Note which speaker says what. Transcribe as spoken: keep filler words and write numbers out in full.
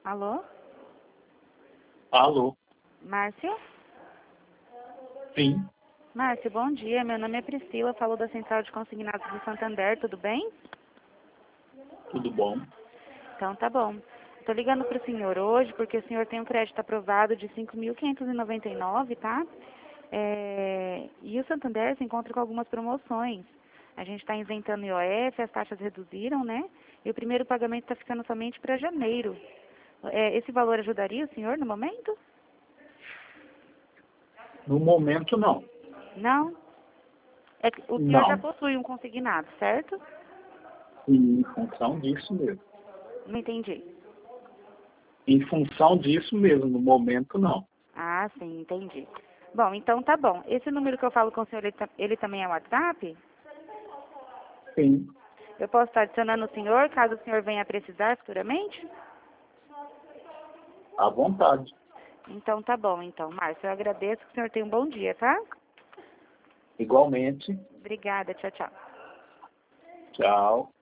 Speaker 1: Alô?
Speaker 2: Alô?
Speaker 1: Márcio?
Speaker 2: Sim,
Speaker 1: Márcio, bom dia. Meu nome é Priscila, falo da Central de Consignados do Santander, tudo bem?
Speaker 2: tudo bom?
Speaker 1: Então tá bom. Estou ligando para o senhor hoje porque o senhor tem um crédito aprovado de cinco mil quinhentos e noventa e nove, tá? É, E o Santander se encontra com algumas promoções. A gente está isentando I O F, as taxas reduziram, né? E o primeiro pagamento está ficando somente para janeiro. É, esse valor ajudaria o senhor no momento?
Speaker 2: No momento, não.
Speaker 1: Não? É que o senhor já
Speaker 2: Não.
Speaker 1: possui um consignado, certo?
Speaker 2: Em função disso mesmo.
Speaker 1: Não entendi.
Speaker 2: Em função disso mesmo, no momento, não.
Speaker 1: Ah, sim, entendi. Bom, então tá bom. Esse número que eu falo com o senhor, ele, ta- ele também é WhatsApp?
Speaker 2: Sim,
Speaker 1: Eu posso estar adicionando o senhor, caso o senhor venha a precisar futuramente?
Speaker 2: à vontade.
Speaker 1: Então tá bom, então. Márcio, eu agradeço, que o senhor tenha um bom dia, tá?
Speaker 2: Igualmente,
Speaker 1: Obrigada, tchau, tchau.
Speaker 2: tchau.